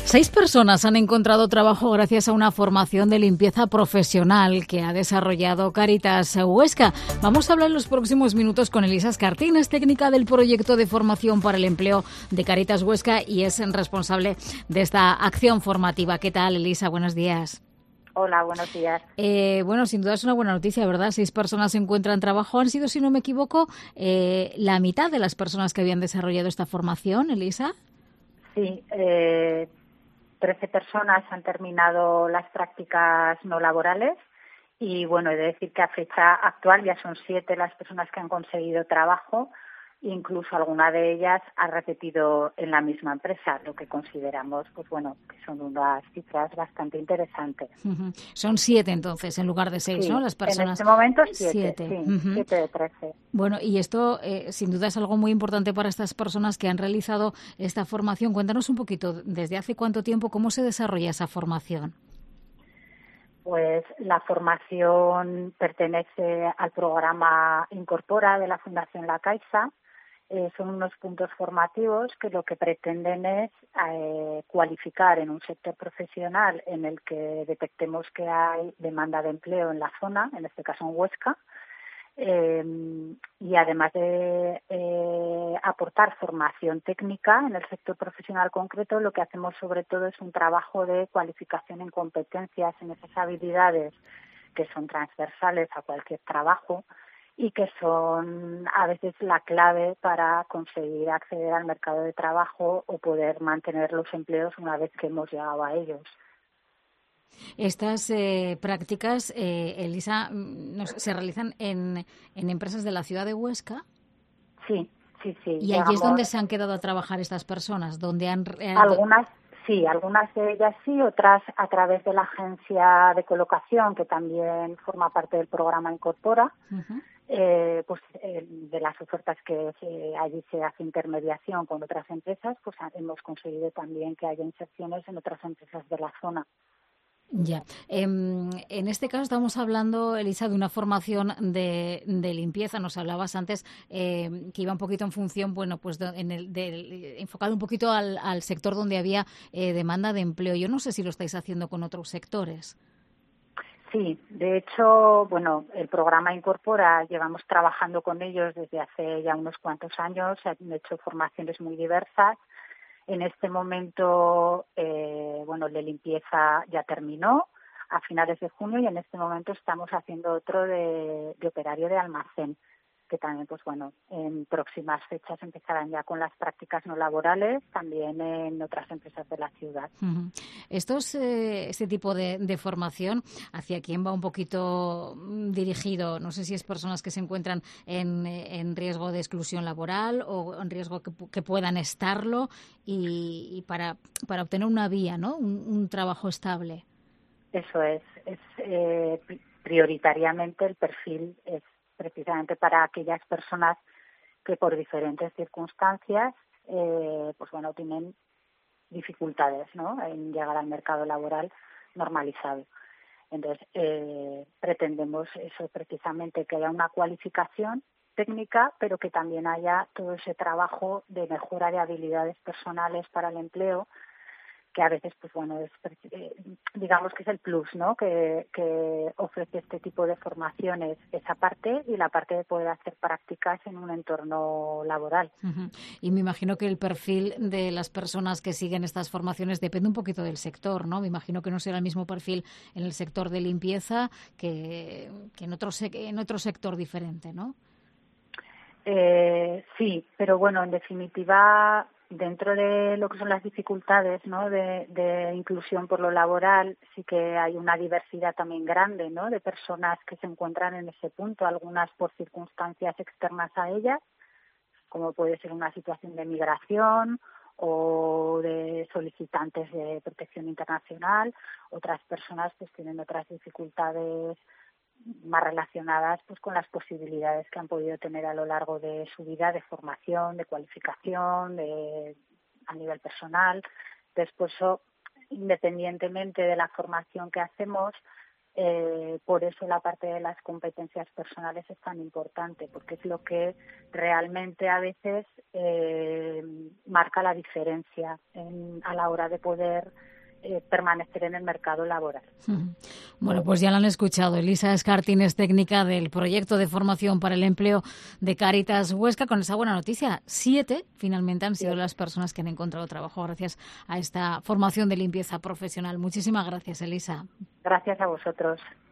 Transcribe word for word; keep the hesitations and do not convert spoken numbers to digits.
Seis personas han encontrado trabajo gracias a una formación de limpieza profesional que ha desarrollado Cáritas Huesca. Vamos a hablar en los próximos minutos con Elisa Escartín, es técnica del proyecto de formación para el empleo de Cáritas Huesca y es responsable de esta acción formativa. ¿Qué tal, Elisa? Buenos días. Hola, buenos días. Eh, bueno, sin duda es una buena noticia, ¿verdad? Seis personas encuentran trabajo. Han sido, si no me equivoco, eh, la mitad de las personas que habían desarrollado esta formación, Elisa. Sí, eh, trece personas han terminado las prácticas no laborales y, bueno, he de decir que a fecha actual ya son siete las personas que han conseguido trabajo. Incluso alguna de ellas ha repetido en la misma empresa, lo que consideramos, pues bueno, que son unas cifras bastante interesantes. Uh-huh. Son siete entonces, en lugar de seis, sí, ¿no? Las personas. En este momento siete, siete. sí, Uh-huh. siete de trece. Bueno, y esto eh, sin duda es algo muy importante para estas personas que han realizado esta formación. Cuéntanos un poquito, ¿desde hace cuánto tiempo, cómo se desarrolla esa formación? Pues la formación pertenece al programa Incorpora de la Fundación La Caixa. Eh, son unos puntos formativos que lo que pretenden es eh, cualificar en un sector profesional en el que detectemos que hay demanda de empleo en la zona, en este caso en Huesca, eh, y además de eh, aportar formación técnica en el sector profesional concreto, lo que hacemos sobre todo es un trabajo de cualificación en competencias, en esas habilidades que son transversales a cualquier trabajo y que son a veces la clave para conseguir acceder al mercado de trabajo o poder mantener los empleos una vez que hemos llegado a ellos. Estas eh, prácticas, eh, Elisa, no sé, ¿se realizan en, en empresas de la ciudad de Huesca? Sí, sí, sí. ¿Y allí es donde se han quedado a trabajar estas personas? Donde han eh, Algunas sí, algunas de ellas sí, otras a través de la agencia de colocación, que también forma parte del programa Incorpora. Uh-huh. Eh, pues eh, de las ofertas que se, allí se hace intermediación con otras empresas, pues hemos conseguido también que haya inserciones en otras empresas de la zona. Ya. Eh, en este caso estamos hablando, Elisa, de una formación de, de limpieza. Nos hablabas antes eh, que iba un poquito en función, bueno, pues de, en el, de, enfocado un poquito al, al sector donde había eh, demanda de empleo. Yo no sé si lo estáis haciendo con otros sectores. Sí, de hecho, bueno, el programa Incorpora, llevamos trabajando con ellos desde hace ya unos cuantos años, se han hecho formaciones muy diversas. En este momento, eh, bueno, el de limpieza ya terminó a finales de junio y en este momento estamos haciendo otro de, de operario de almacén, que también, pues bueno, en próximas fechas empezarán ya con las prácticas no laborales, también en otras empresas de la ciudad. Uh-huh. Estos, eh, este tipo de, de formación, ¿hacia quién va un poquito dirigido? No sé si es personas que se encuentran en, en riesgo de exclusión laboral o en riesgo que, que puedan estarlo y, y para, para obtener una vía, ¿no? Un, un trabajo estable. Eso es, es eh, prioritariamente el perfil es precisamente para aquellas personas que por diferentes circunstancias, eh, pues bueno, tienen dificultades, ¿no?, en llegar al mercado laboral normalizado. Entonces, eh, pretendemos eso precisamente, que haya una cualificación técnica, pero que también haya todo ese trabajo de mejora de habilidades personales para el empleo, que a veces, pues bueno, es, eh, digamos que es el plus, ¿no?, que, que ofrece este tipo de formaciones, esa parte y la parte de poder hacer prácticas en un entorno laboral. Uh-huh. Y me imagino que el perfil de las personas que siguen estas formaciones depende un poquito del sector, ¿no? Me imagino que no será el mismo perfil en el sector de limpieza que, que en, otro sec- en otro sector diferente, ¿no? Eh, sí, pero bueno, en definitiva, dentro de lo que son las dificultades, ¿no?, de, de inclusión por lo laboral, sí que hay una diversidad también grande, ¿no?, de personas que se encuentran en ese punto, algunas por circunstancias externas a ellas, como puede ser una situación de migración o de solicitantes de protección internacional. Otras personas pues tienen otras dificultades más relacionadas pues con las posibilidades que han podido tener a lo largo de su vida de formación, de cualificación, de a nivel personal. Después, independientemente de la formación que hacemos, Eh, por eso la parte de las competencias personales es tan importante, porque es lo que realmente a veces eh, marca la diferencia en, a la hora de poder eh, permanecer en el mercado laboral. Bueno, pues ya lo han escuchado. Elisa Escartín es técnica del proyecto de formación para el empleo de Cáritas Huesca. Con esa buena noticia, siete finalmente han sido sí. las personas que han encontrado trabajo gracias a esta formación de limpieza profesional. Muchísimas gracias, Elisa. Gracias a vosotros.